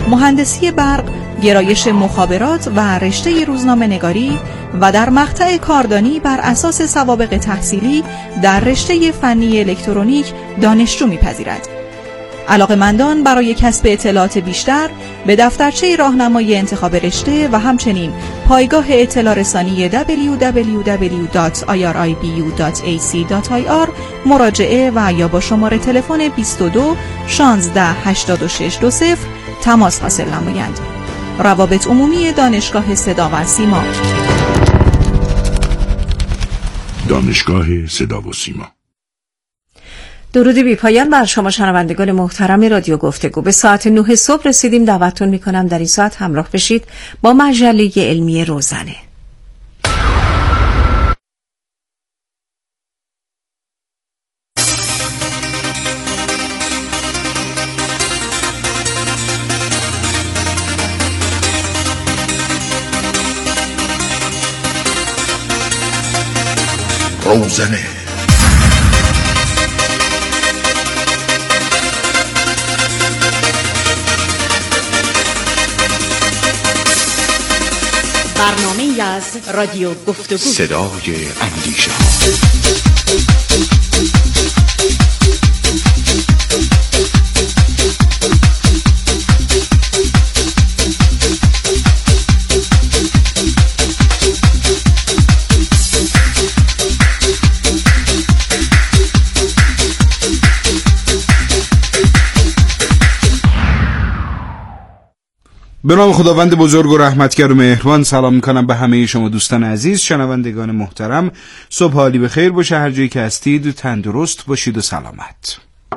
مهندسی برق، گرایش مخابرات و رشته روزنامه‌نگاری و در مقطع کاردانی بر اساس سوابق تحصیلی در رشته فنی الکترونیک دانشجو می‌پذیرد. علاقه‌مندان برای کسب اطلاعات بیشتر به دفترچه راهنمای انتخاب رشته و همچنین پایگاه اطلاع رسانی www.iribu.ac.ir مراجعه و یا با شماره تلفن 22 16 86 20 تماس حاصل نمایند. روابط عمومی دانشگاه صدا و سیما. دانشگاه صدا و سیما. درود بی پایان بر شما شنوندگان محترم رادیو گفتگو. به ساعت 9 صبح رسیدیم. دعوتتون میکنم در این ساعت همراه بشید با مجله علمی روزنه. روزنه. برنامه از رادیو گفتگو، صدای اندیشه. به نام خداوند بزرگ و رحمتگر و مهربان سلام میکنم به همه شما دوستان عزیز، شنوندگان محترم. صبح حالی به خیر باشه، هر جایی که هستید تندرست باشید و سلامت.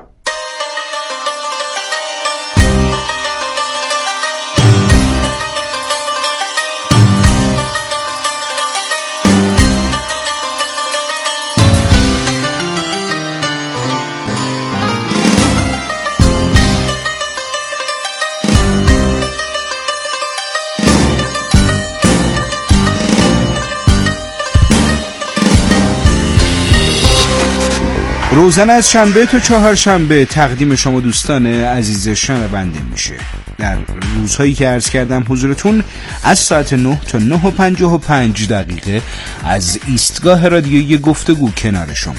روزنه از شنبه تا چهارشنبه تقدیم شما دوستان عزیز شنونده میشه. در روزهایی که عرض کردم حضورتون از ساعت 9 تا 9:55 از ایستگاه رادیویی گفتگو کنار شما.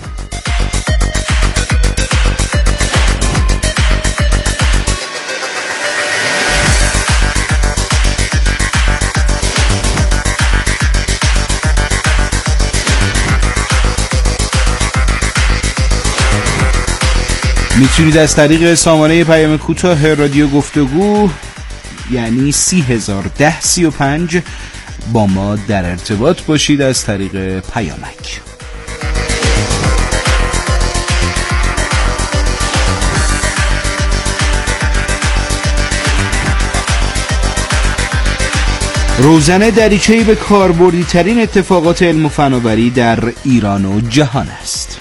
میتونید از طریق سامانه پیام کوتاه رادیو گفتگو یعنی 301035 با ما در ارتباط باشید از طریق پیامک. روزنه دریچه‌ای به کاربردی ترین اتفاقات علم و فناوری در ایران و جهان است.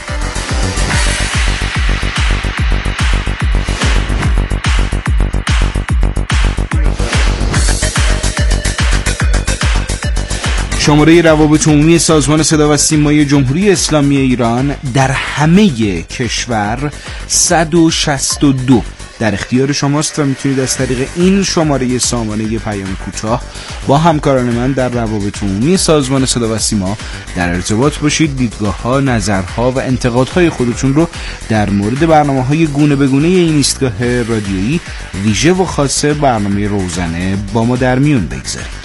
شماره روابط عمومی سازمان صدا و سیمای جمهوری اسلامی ایران در همه کشور 162 در اختیار شماست و میتونید از طریق این شماره سامانه پیام کوتاه با همکاران من در روابط عمومی سازمان صدا و سیما در ارتباط باشید. دیدگاه‌ها، نظرها و انتقادهای خودتون رو در مورد برنامه‌های گونه به گونه این ایستگاه رادیویی ویژه و خاصه برنامه روزنه با ما در میون بگذارید.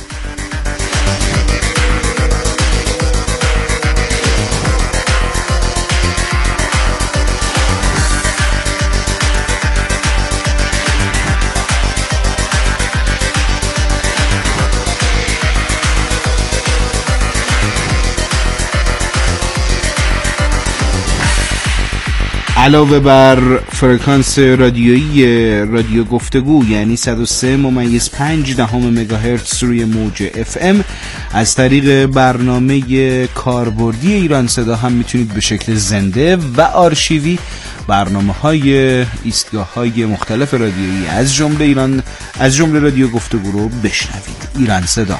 علاوه بر فرکانس رادیویی رادیو گفتگو یعنی 103.5 مگاهرتز روی موج FM، از طریق برنامه کاربردی ایران صدا هم میتونید به شکل زنده و آرشیوی برنامه‌های ایستگاه‌های مختلف رادیویی از جمله رادیو گفتگو رو بشنوید. ایران صدا.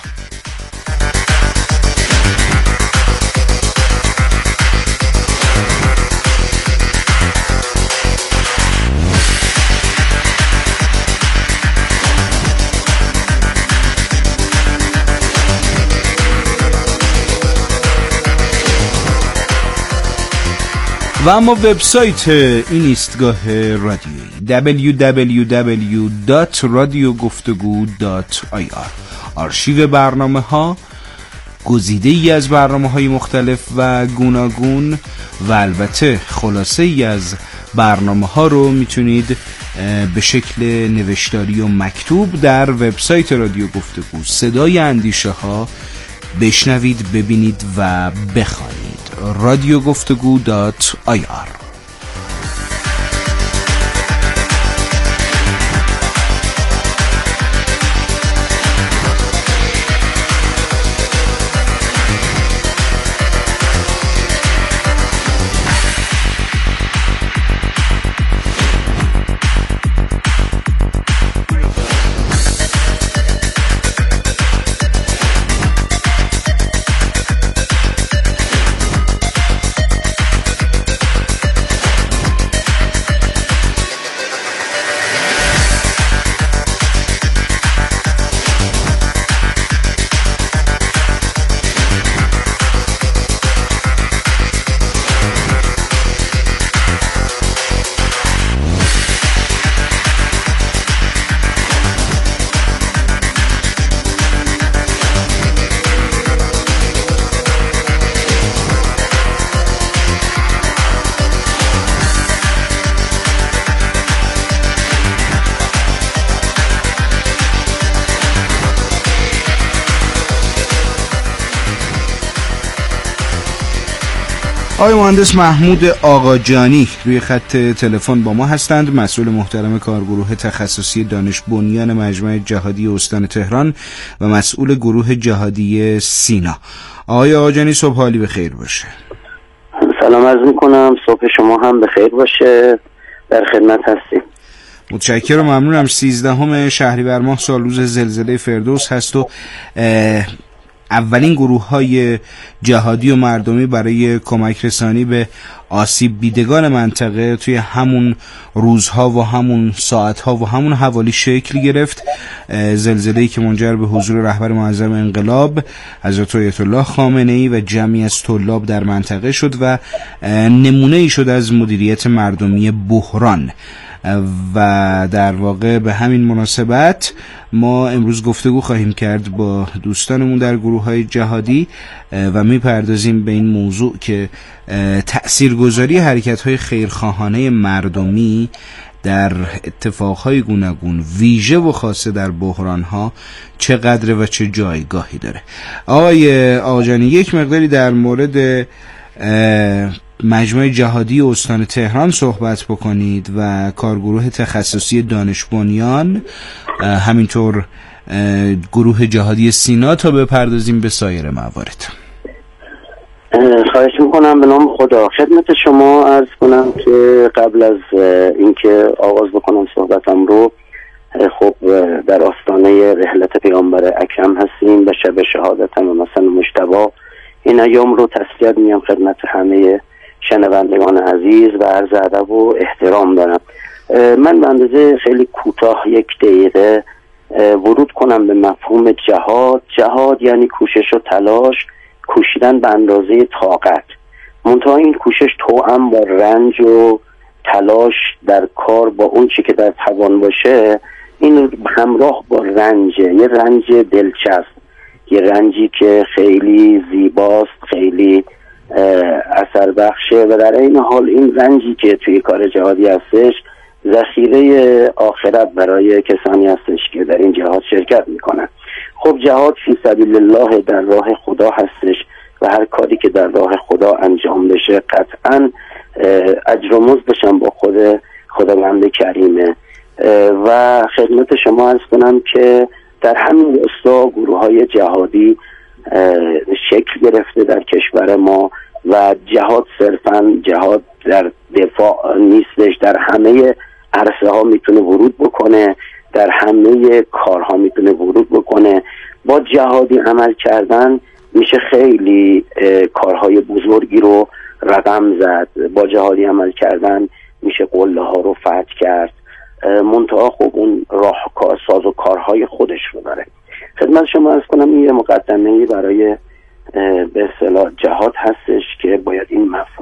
و اما وبسایت این ایستگاه رادیویی www.radiogoftego.ir. آرشیو برنامه ها، گزیده ای از برنامه های مختلف و گوناگون و البته خلاصه ای از برنامه ها رو میتونید به شکل نوشتاری و مکتوب در وبسایت رادیو گفتگو صدای اندیشه ها بشنوید، ببینید و بخوانید. radiogoftego.ir. آقای مهندس محمود آقاجانی روی خط تلفن با ما هستند، مسئول محترم کارگروه تخصصی دانش بنیان مجمع جهادی استان تهران و مسئول گروه جهادی سینا. آقای آقاجانی صبح حالی بخیر باشه. سلام عرض میکنم، صبح شما هم بخیر باشه، در خدمت هستیم. متشکرم، ممنونم. 13 شهریور ماه سال روز زلزله فردوس هست و اولین گروه‌های جهادی و مردمی برای کمک رسانی به آسیب دیدگان منطقه توی همون روزها و همون ساعتها و همون حوالی شکل گرفت. زلزله‌ای که منجر به حضور رهبر معظم انقلاب حضرت آیت الله خامنه‌ای و جمعی از طلاب در منطقه شد و نمونه‌ای شد از مدیریت مردمی بحران. و در واقع به همین مناسبت ما امروز گفتگو خواهیم کرد با دوستانمون در گروه‌های جهادی و میپردازیم به این موضوع که تأثیرگذاری حرکت‌های خیرخواهانه مردمی در اتفاقهای گوناگون ویژه و خاصه در بحران‌ها چقدر و چه جایگاهی داره. آقای آقاجانی، یک مقداری در مورد مجمع جهادی استان تهران صحبت بکنید و کارگروه تخصصی دانش بنیان، همینطور گروه جهادی سینا، تا بپردازیم به سایر موارد. خواهش میکنم. به نام خدا خدمت شما عرض کنم که قبل از اینکه آغاز بکنم صحبتم رو، خب در آستانه رحلت پیامبر اکرم هستیم و شب شهادت هم مثلا مجتبی. این ایام رو تسلیت میام خدمت همه شنوندگان عزیز و عرض ادب و احترام دارم. من به اندازه خیلی کوتاه 1 دقیقه ورود کنم به مفهوم جهاد. جهاد یعنی کوشش و تلاش، کوشیدن به اندازه طاقت. منتها این کوشش توأم با رنج و تلاش در کار با اون چی که در توان باشه، این همراه با رنج، یه رنج دلچسب، یه رنجی که خیلی زیباست، خیلی اثر بخشه و در این حال این رنجی که توی کار جهادی هستش ذخیره آخرت برای کسانی هستش که در این جهاد شرکت میکنن. خب جهاد فی سبیل الله در راه خدا هستش و هر کاری که در راه خدا انجام بشه قطعا اجر و مزدش هم با خداوند کریمه. و خدمت شما عرض کنم که در همین راستا گروه‌های جهادی شکل گرفته در کشور ما و جهاد صرفاً جهاد در دفاع نیستش، در همه عرصه ها میتونه ورود بکنه، در همه کارها میتونه ورود بکنه. با جهادی عمل کردن میشه خیلی کارهای بزرگی رو رقم زد، با جهادی عمل کردن میشه قله ها رو فتح کرد. منتها خب اون راهکار ساز و کارهای خودش رو داره. خدمت شما عرض کنم یه مقدمه‌ای برای به اصطلاح جهاد هستش که باید این مفهوم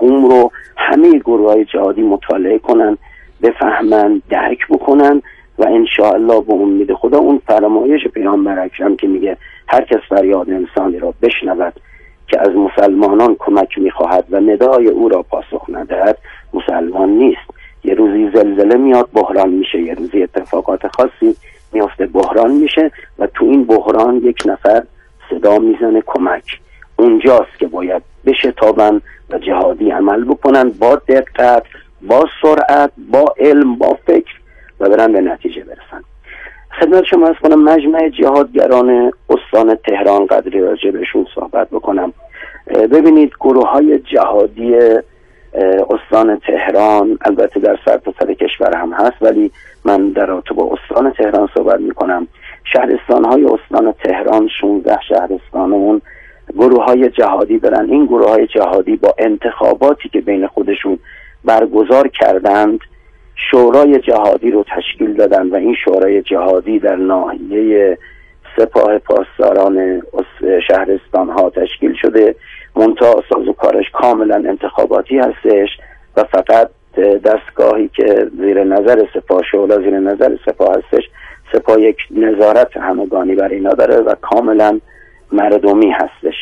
مفهوم رو همه گروه‌های جهادی مطالعه کنن، بفهمن، درک بکنن و انشاءالله به امید خدا اون فرمایش پیامبر اکرم که میگه هر کس فریاد انسانی را بشنود که از مسلمانان کمک میخواهد و ندای او را پاسخ ندهد مسلمان نیست. یه روزی زلزله میاد بحران میشه، یه روزی اتفاقات خاصی میفته بحران میشه و تو این بحران یک نفر صدا میزنه کمک. اونجاست که باید بشتابن و جهادی عمل بکنن با دقت، با سرعت، با علم، با فکر و برن به نتیجه برسن. خدمت شما از کنم مجمع جهادگران استان تهران قدری راجع بهشون صحبت بکنم. ببینید گروه‌های جهادی استان تهران البته در سرتاسر کشور هم هست، ولی من در رابطه با استان تهران صحبت میکنم. شهرستان‌های استان تهران 16 شهرستان اون گروه‌های جهادی برن. این گروه‌های جهادی با انتخاباتی که بین خودشون برگزار کردند شورای جهادی رو تشکیل دادن و این شورای جهادی در ناحیه سپاه پاسداران شهرستان‌ها تشکیل شده. منتها سازوکارش کاملا انتخاباتی هستش و فقط دستگاهی که زیر نظر سپاه شورا زیر نظر سپاه هستش. سپاه یک نظارت همگانی بر اینا داره و کاملا مردمی هستش.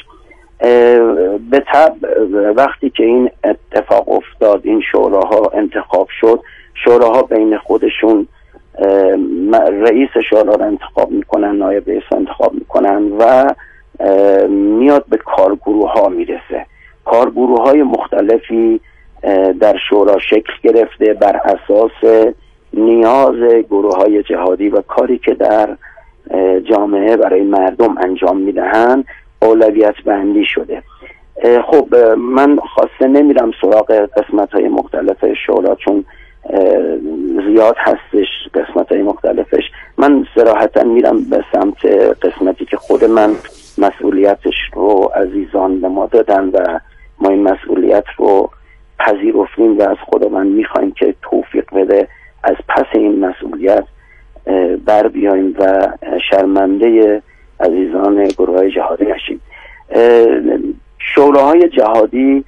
به طبع وقتی که این اتفاق افتاد، این شوراها انتخاب شد، شوراها بین خودشون رئیس شورا رو انتخاب میکنن، نایب رئیس رو انتخاب میکنن و میاد به کارگروه ها میرسه. کارگروه های مختلفی در شورا شکل گرفته بر اساس نیاز گروه های جهادی و کاری که در جامعه برای مردم انجام میدهن اولویت بندی شده. خب من خاصه نمیرم سراغ قسمت های مختلف شورا چون زیاد هستش قسمت های مختلفش. من صراحتا میرم به سمت قسمتی که خود من مسئولیتش رو عزیزان به ما دادن و ما این مسئولیت رو پذیرفتیم و از خداوند میخوایم که توفیق بده از پس این مسئولیت بر بیاییم و شرمنده عزیزان گروه های جهادی نشیم. شوراهای جهادی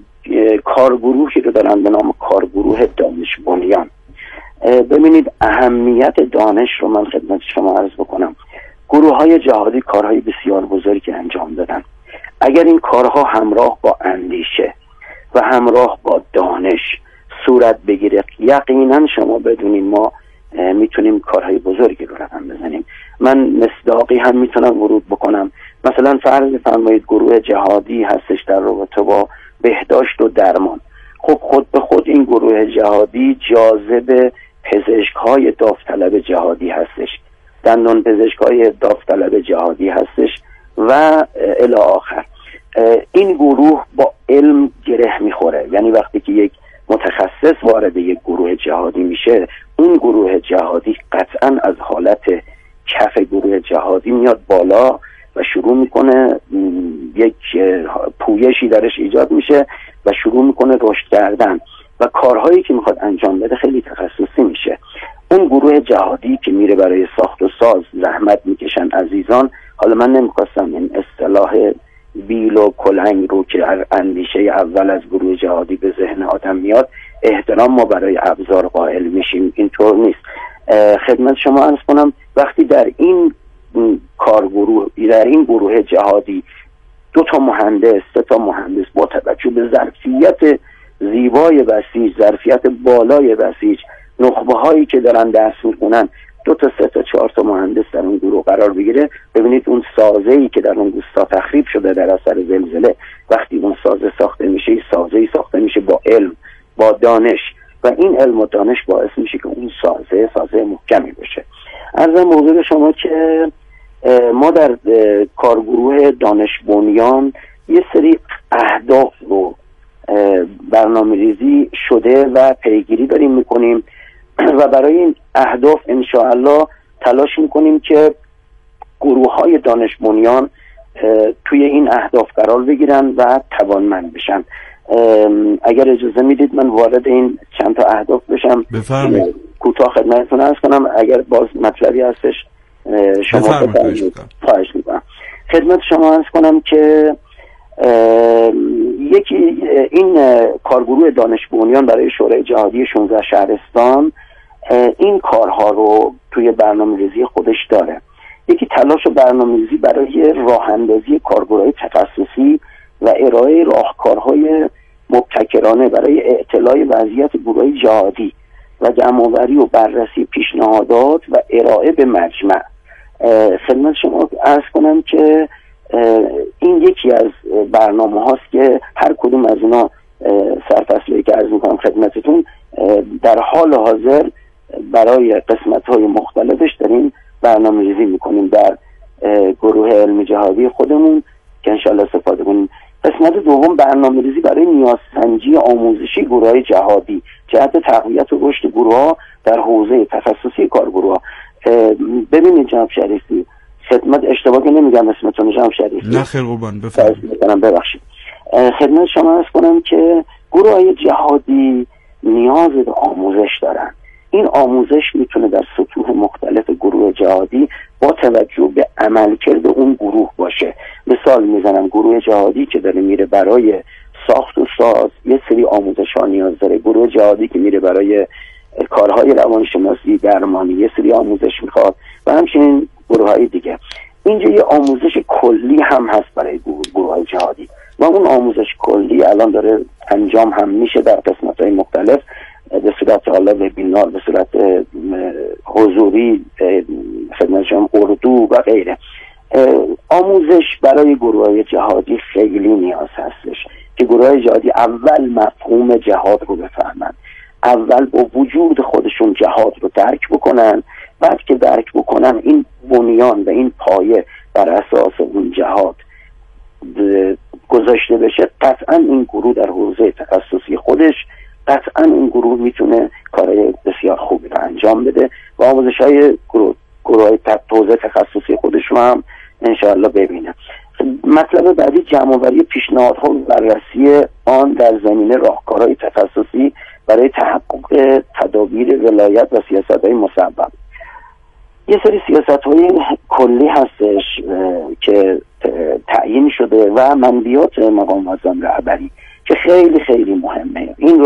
کارگروهی رو دارن به نام کارگروه دانش بنیان. ببینید اهمیت دانش رو من خدمت شما عرض بکنم. گروه های جهادی کارهای بسیار بزرگی انجام دادن. اگر این کارها همراه با اندیشه و همراه با دانش صورت بگیره یقینا شما بدونید ما میتونیم کارهای بزرگی رو رقم بزنیم. من مصداقی هم میتونم ورود بکنم. مثلا فرض فرمایید گروه جهادی هستش در رابطه با بهداشت و درمان. خب خود به خود این گروه جهادی جاذب پزشک‌های داوطلب جهادی هستش، دندان پزشک‌های داوطلب جهادی هستش و الی آخر. این گروه با علم گره میخوره، یعنی وقتی که یک متخصص وارد یک گروه جهادی میشه اون گروه جهادی قطعا از حالت کف گروه جهادی میاد بالا و شروع میکنه یک پویشی درش ایجاد میشه و شروع میکنه رشد کردن و کارهایی که میخواد انجام بده خیلی تخصصی میشه. اون گروه جهادی که میره برای ساخت و ساز زحمت میکشن عزیزان. حالا من نمیخواستم این اصطلاح بیل و کلنگ رو که اندیشه اول از گروه جهادی به ذهن آدم میاد احترام ما برای ابزار قائل میشیم، اینطور نیست. خدمت شما عرض کنم وقتی در این کارگروه در این گروه جهادی 2 تا مهندس 3 تا مهندس با توجه به ظرفیت زیبای بسیج، ظرفیت بالای بسیج، نخبه هایی که دارن درس میکنن 2 تا 3 تا 4 تا مهندس در اون گروه قرار بگیره. ببینید اون سازه‌ای که در اون روستا تخریب شده در اثر زلزله وقتی اون سازه ساخته میشه سازه‌ای ساخته میشه با علم با دانش و این علم و دانش باعث میشه که اون سازه محکمی بشه. عرضم حضور شما که ما در کارگروه دانش بنیان یه سری اهداف رو برنامه ریزی شده و پیگیری داریم میکنیم و برای این اهداف انشاءالله تلاش میکنیم که گروه های دانش بنیان توی این اهداف قرار بگیرن و توانمند بشن. اگر اجازه میدید من وارد این چند تا اهداف بشم. بفرمایید. کوتاه خدمتتون عرض کنم اگر باز مطلبی هستش شما بفرمایید. خواهش میکنم. خدمت شما عرض کنم که یکی این کارگروه دانش بنیان برای شورای جهادی 16 شهرستان این کارها رو توی برنامه‌ریزی خودش داره. یکی تلاش و برنامه‌ریزی برای راه اندازی کارگروه‌های تخصصی و ارائه راهکارهای مبتکرانه برای اطلاع وضعیت گروه‌های جهادی و جمع‌آوری و بررسی پیشنهادات و ارائه به مجمع. خدمت شما عرض کنم که این یکی از برنامه هاست که هر کدوم از اینا سرفصلی که عرض میکنم خدمتتون در حال حاضر برای قسمت های مختلفش داریم برنامه ریزی میکنیم در گروه علمی جهادی خودمون که انشاءالله استفاده کنیم. قسمت دوم برنامه ریزی برای نیازسنجی آموزشی گروه های جهادی جهت تقویت و رشد گروه ها در حوزه تخصصی کارگروه ها. ببینید جناب شریفی، خدمت اشتباه که نمیگم اسمتون جناب شریفی؟ نه خیر قربان، بفرمایید. ببخشید. خدمت شما عرض کنم که گروه های جهادی نیاز به آموزش دارن. این آموزش میتونه در سطوح مختلف گروه جهادی با توجه به عملکرد اون گروه باشه. مثال میزنم، گروه جهادی که داره میره برای ساخت و ساز یه سری آموزش ها نیاز داره. گروه جهادی که میره برای کارهای روانشناسی درمانی یه سری آموزش میخواد و همچنین گروه های دیگه. اینجا یه آموزش کلی هم هست برای گروه های جهادی و اون آموزش کلی الان داره انجام هم میشه در قسمت های مختلف، به صورت حالا وبینار، به صورت حضوری، خدمتشون اردو و غیره. آموزش برای گروه های جهادی خیلی نیاز هستش که گروه های جهادی اول مفهوم جهاد رو بفهمن، اول با وجود خودشون جهاد رو درک بکنن، بعد که درک بکنن این بنیان و این پایه بر اساس اون جهاد گذاشته بشه، قطعا این گروه در حوزه تخصصی خودش قطعا این گروه میتونه کارهای بسیار خوبی رو انجام بده و آموزش های گروه حوزه تخصصی خودش رو هم انشاءالله ببینه. مطلب بعدی جمع‌آوری پیشنهادها و بررسی آن در زمینه راهکارهای تخصصی برای تحقق تدابیر ولایت و سیاست‌های مسبب. یه سری سیاست‌های کلی هستش که تعیین شده و منبیات مقام معظم رهبری که خیلی خیلی مهمه. این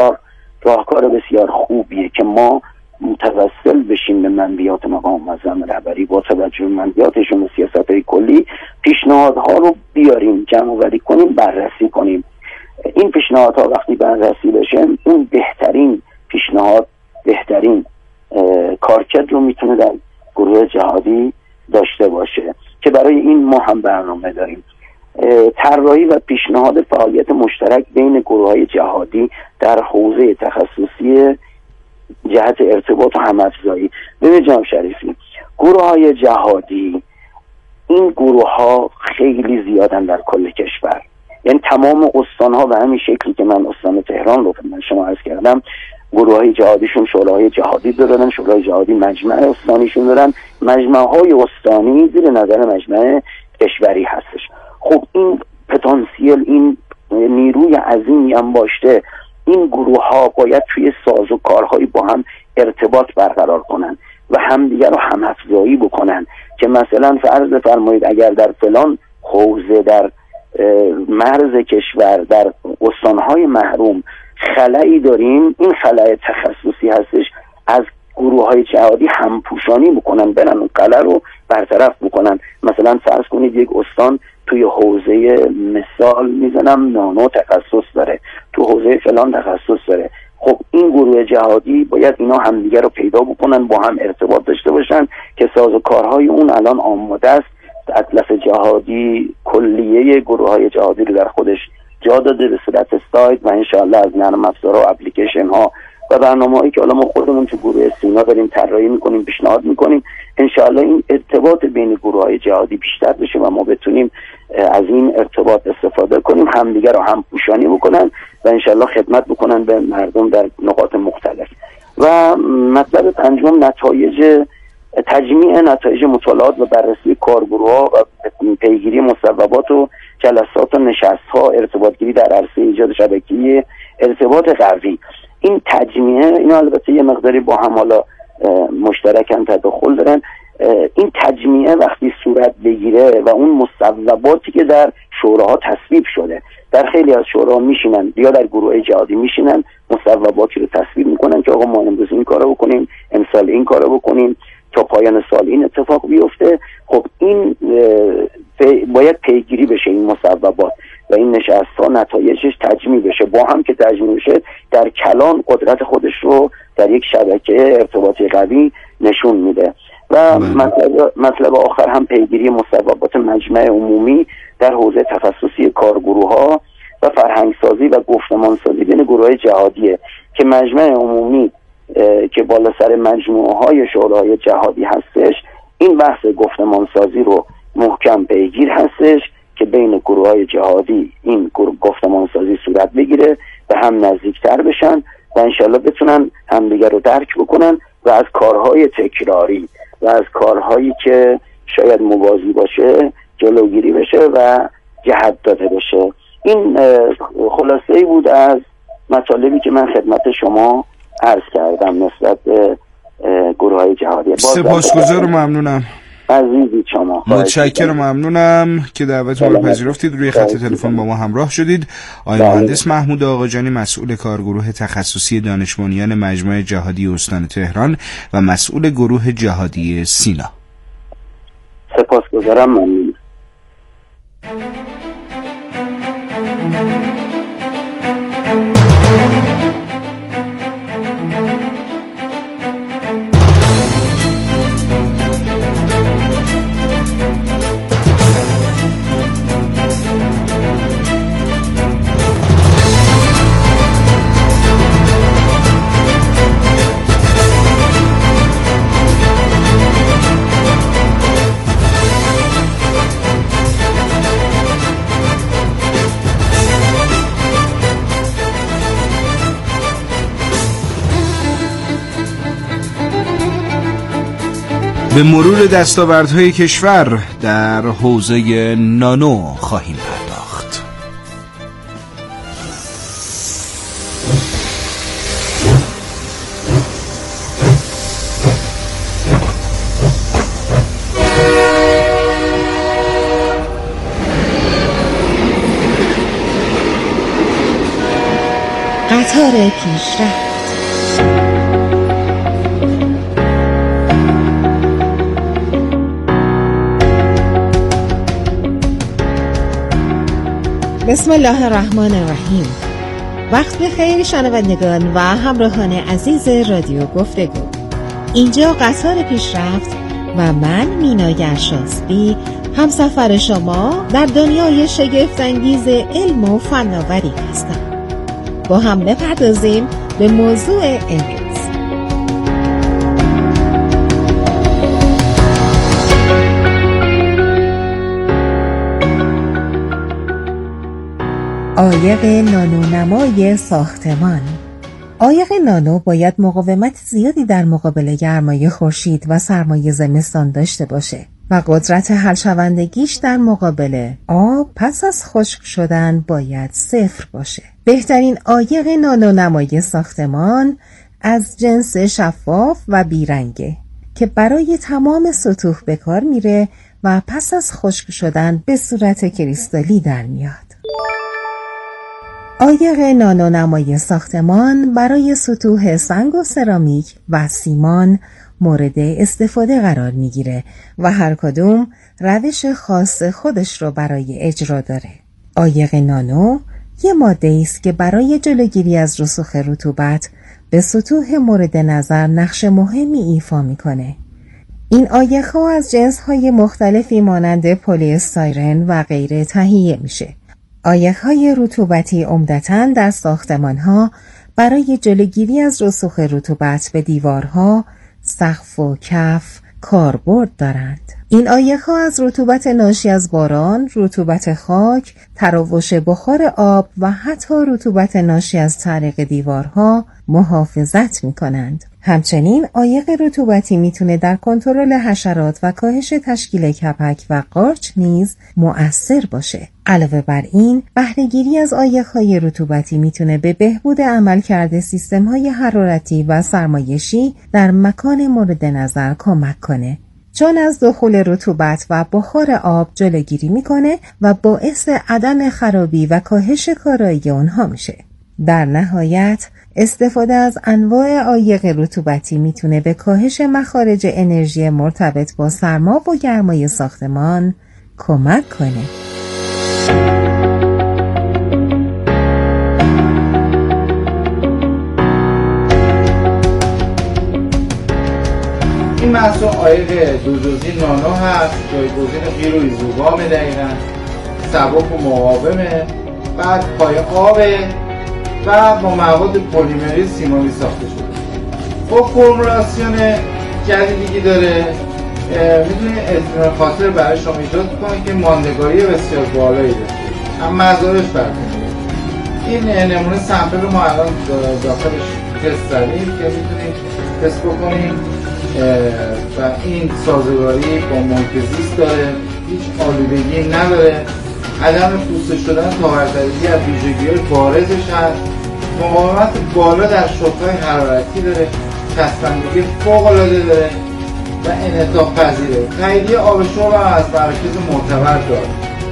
راهکار بسیار خوبیه که ما متوسل بشیم به منبیات مقام معظم رهبری، با توجه به منبیاتشون و سیاست‌های کلی پیشنهادها رو بیاریم، جمع‌آوری کنیم، بررسی کنیم. این پیشنهادها وقتی بررسی بشه، اون بهترین پیشنهاد، بهترین کارکرد رو میتونه در گروه جهادی داشته باشه که برای این ما هم برنامه داریم. طراحی و پیشنهاد فعالیت مشترک بین گروه‌های جهادی در حوزه تخصصی جهت ارتباط و هم‌افزایی. ببینید جناب شریفی، گروه‌های جهادی این گروه‌ها خیلی زیادن در کل کشور، یعنی تمام استان‌ها به همین شکلی که من استان تهران رو خدمت شما عرض کردم، گروه‌های جهادیشون شورای جهادی دارن، شورای جهادی مجمع استانیشون دارن، مجمع‌های استانی زیر نظر مجمع کشوری هستش. خب این پتانسیل، این نیروی عظیمی هم باشه، این گروه‌ها باید توی ساز و کارهایی با هم ارتباط برقرار کنن و همدیگر رو هم‌افزایی بکنن که مثلا فرض فرمایید اگر در فلان حوزه در مرز کشور در استان‌های محروم خلایی داریم، این خلای تخصصی هستش، از گروه‌های جهادی همپوشانی بکنن، برن اون خلا رو برطرف بکنن. مثلا فرض کنید یک استان توی حوزه، مثال میزنم، نانو تخصص داره، تو حوزه فلان تخصص داره. خب این گروه جهادی باید اینا همدیگه رو پیدا بکنن، با هم ارتباط داشته باشن که سازوکارهای اون الان آماده است. اطلس جهادی کلیه گروه‌های جهادی رو در خودش جا داده به صورت سایت و انشاءالله از نرم افزارها و اپلیکیشن ها و برنامه‌هایی که حالا ما خودمون تو گروه سینا داریم طراحی می‌کنیم، پیشنهاد می‌کنیم، انشاءالله این ارتباط بین گروه‌های جهادی بیشتر بشه و ما بتونیم از این ارتباط استفاده کنیم، همدیگه رو هم پوشانی بکنن و انشاءالله خدمت بکنن به مردم در نقاط مختلف. و مطلب پنجم تجمیع نتایج مطالعات و بررسی کارگروه‌ها و پیگیری مصوبات و جلسات و نشست‌ها، ارتباطگیری در عرصه ایجاد شبکه‌ای ارتباط قوی. این تجمیع، اینا البته یه مقداری با هم حالا مشترکاً تداخل دارن. این تجمیع وقتی صورت بگیره و اون مصوباتی که در شوراها تصویب شده. در خیلی از شوراها میشینن یا در گروه جهادی میشینن مصوباتی رو تصویب میکنن که آقا ما امروز این کارو بکنیم، امسال این کارو بکنیم، تا پایان سال این اتفاق بیفته. خب این باید پیگیری بشه این مصوبات و این نشست‌ها نتایجش تجمیع بشه. با هم که تجمیع بشه در کلان قدرت خودش رو در یک شبکه ارتباطی قوی نشون میده. و مطلب آخر هم پیگیری مصوبات مجمع عمومی در حوزه تخصصی کارگروه‌ها و فرهنگسازی و گفتمانسازی بین گروه‌های جهادیه که مجمع عمومی که بالا سر مجموعه‌های شورای جهادی هستش این بحث گفتمانسازی رو محکم پیگیر هستش که بین گروه‌های جهادی این گفتمانسازی صورت بگیره و هم نزدیکتر بشن و انشالله بتونن همدیگر رو درک بکنن و از کارهای تکراری و از کارهایی که شاید موازی باشه جلوگیری بشه و جهت داده بشه. این خلاصه‌ای بود از مطالبی که من خدمت شما عرض کردم نسبت به گروه‌های جهادی. سپاسگزارم، ممنونم عزیزی شما. متشکرم، ممنونم که دعوتمون رو پذیرفتید، روی خط تلفن با ما همراه شدید. آقای مهندس محمود آقاجانی، مسئول کارگروه تخصصی دانش بنیان مجمع جهادی استان تهران و مسئول گروه جهادی سینا. سپاسگزارم، ممنون. به مرور دستاوردهای کشور در حوزه نانو خواهیم پرداخت. قطار پیشرفت. بسم الله الرحمن الرحیم. وقت بخیر شنوندگان و همراهان عزیز رادیو گفتگو. اینجا قطار پیشرفت و من مینا گرشاسبی همسفر شما در دنیای شگفت‌انگیز علم و فناوری هستم. با هم بپردازیم به موضوع امروز. عایق نانونمای ساختمان. عایق نانو باید مقاومت زیادی در مقابل گرمای خورشید و سرمای زمستان داشته باشه و قدرت حل شوندگیش در مقابل آب پس از خشک شدن باید 0 باشه. بهترین عایق نانونمای ساختمان از جنس شفاف و بیرنگه که برای تمام سطوح به کار میره و پس از خشک شدن به صورت کریستالی در میاد. عایق نانونمای ساختمان برای سطوح سنگ و سرامیک و سیمان مورد استفاده قرار میگیره و هر کدوم روش خاص خودش رو برای اجرا داره. عایق نانو یه ماده است که برای جلوگیری از رسوخ رطوبت به سطوح مورد نظر نقش مهمی ایفا میکنه. این عایق‌ها از جنس‌های مختلفی مانند پلی استایرن و غیره تهیه میشه. عایق‌های رطوبتی عمدتاً در ساختمان‌ها برای جلوگیری از رسوخ رطوبت به دیوارها، سقف و کف کاربرد دارند. این عایق‌ها از رطوبت ناشی از باران، رطوبت خاک، تراوش بخار آب و حتی رطوبت ناشی از تعریق دیوارها محافظت می‌کنند. همچنین عایق رطوبتی میتونه در کنترل حشرات و کاهش تشکیل کپک و قارچ نیز مؤثر باشه. علاوه بر این، بهره‌گیری از عایق‌های رطوبتی میتونه به بهبود عملکرد سیستم‌های حرارتی و سرمایشی در مکان مورد نظر کمک کنه. چون از دخول رطوبت و بخار آب جلوگیری میکنه و باعث عدم خرابی و کاهش کارایی اونها میشه. در نهایت استفاده از انواع عایق رطوبتی میتونه به کاهش مخارج انرژی مرتبط با سرما و گرمای ساختمان کمک کنه. این محصول عایق دوجزئی نانو هست، جایگزین قیر و ایزوگامه، دقیقاً سبک و مقاومه، بعد پای آبه و با مواد پلیمری سیمانی ساخته شده. خب فرمولاسیون جدیدی داره، میتونه اطمینان خاطر برای شما ایجاد کنه که ماندگاری بسیار بالایی داره، هم مزایاش برکنه. این نمونه سمپل ما الان داخلش تست داریم که میتونید تست بکنیم و این سازگاری با محیط زیست داره، هیچ آلودگی نداره، عدم پوسته شدن تاوردریدی از ویژگی‌های بارزش هست، مقاومت بالا در شوک‌های حرارتی داره، چسبندگی فوق‌العاده داره و انعطاف پذیره. تاییدیه آب شرب از مراکز معتبر داره.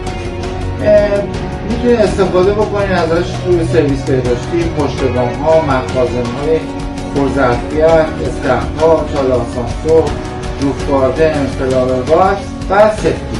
میتونید استفاده بکنید ازش توی سرویس بهداشتی، پشت‌بام‌ها، مخازن‌های پرظرفیت، استخرها، چال آسانسور، روف گاردن، فلاور باکس و سفتی.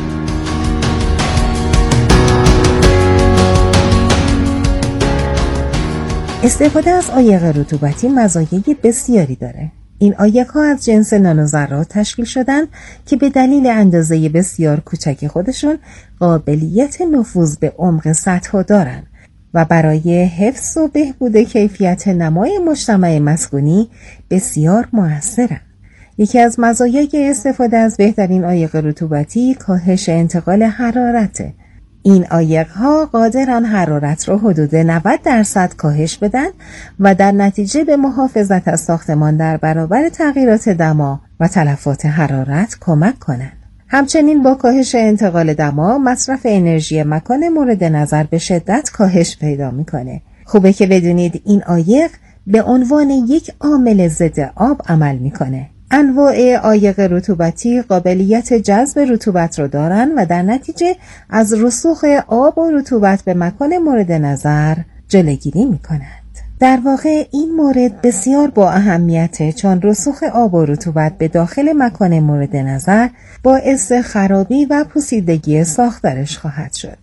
استفاده از عایق رطوبتی مزایای بسیاری داره. این عایق‌ها از جنس نانوذرات تشکیل شدن که به دلیل اندازه بسیار کوچک خودشون قابلیت نفوذ به عمق سطح دارن و برای حفظ و بهبود کیفیت نمای مجتمع مسکونی بسیار مؤثرن. یکی از مزایای استفاده از بهترین عایق رطوبتی کاهش انتقال حرارته. این عایق‌ها قادرن حرارت رو حدود 90% کاهش بدن و در نتیجه به محافظت از ساختمان در برابر تغییرات دما و تلفات حرارت کمک کنن. همچنین با کاهش انتقال دما، مصرف انرژی مکان مورد نظر به شدت کاهش پیدا میکنه. خوبه که بدونید این عایق به عنوان یک عامل ضد آب عمل میکنه. انواع عایق رطوبتی قابلیت جذب رطوبت رو دارن و در نتیجه از رسوخ آب و رطوبت به مکان مورد نظر جلوگیری میکنند. در واقع این مورد بسیار با اهمیته، چون رسوخ آب و رطوبت به داخل مکان مورد نظر باعث خرابی و پوسیدگی ساختارش خواهد شد.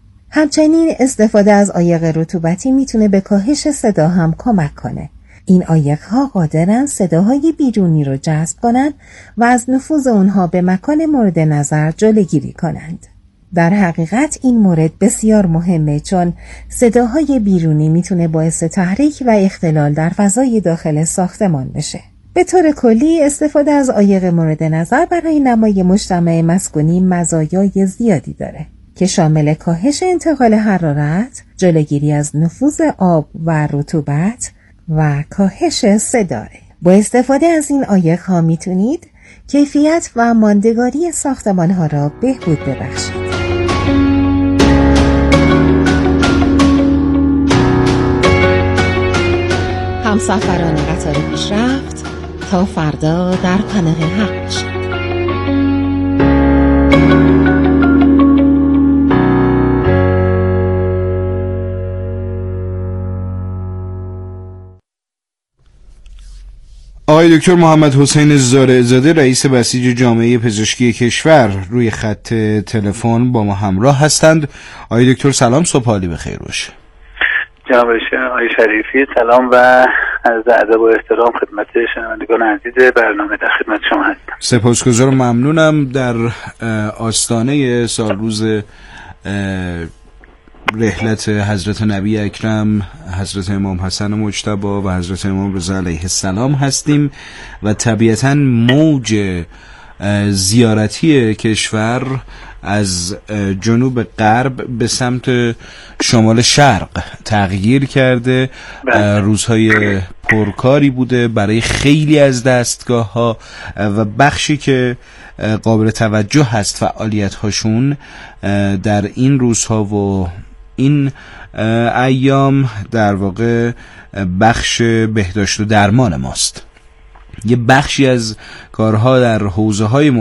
همچنین استفاده از عایق رطوبتی میتونه به کاهش صدا هم کمک کنه. این عایق‌ها قادرن صداهای بیرونی رو جذب کنند و از نفوذ اونها به مکان مورد نظر جلوگیری کنند. در حقیقت این مورد بسیار مهمه، چون صداهای بیرونی میتونه باعث تحریک و اختلال در فضای داخل ساختمان بشه. به طور کلی استفاده از عایق مورد نظر برای نمای مجتمع مسکونی مزایای زیادی داره که شامل کاهش انتقال حرارت، جلوگیری از نفوذ آب و رطوبت و کاهش صداه. با استفاده از این عایق‌ها میتونید کیفیت و ماندگاری ساختمان‌ها را بهبود ببخشید. همسفران قطار پیشرفت، تا فردا در پناه حق باشید. آقای دکتر محمد حسین زارعزاده، رئیس بسیج جامعه پزشکی کشور، روی خط تلفن با ما همراه هستند. آقای دکتر سلام، صبح عالی بخیر باشه. جناب آقای شریفی سلام و عرض ادب و احترام خدمت شنوندگان عزیز برنامه، در خدمت شما هستم. سپاسگزارم، ممنونم. در آستانه سالروز رحلت حضرت نبی اکرم، حضرت امام حسن مجتبی و حضرت امام رضا علیه السلام هستیم و طبیعتاً موج زیارتی کشور از جنوب غرب به سمت شمال شرق تغییر کرده. روزهای پرکاری بوده برای خیلی از دستگاه‌ها و بخشی که قابل توجه هست فعالیت هاشون در این روزها و این ایام در واقع بخش بهداشت و درمان ماست. یه بخشی از کارها در حوزه‌های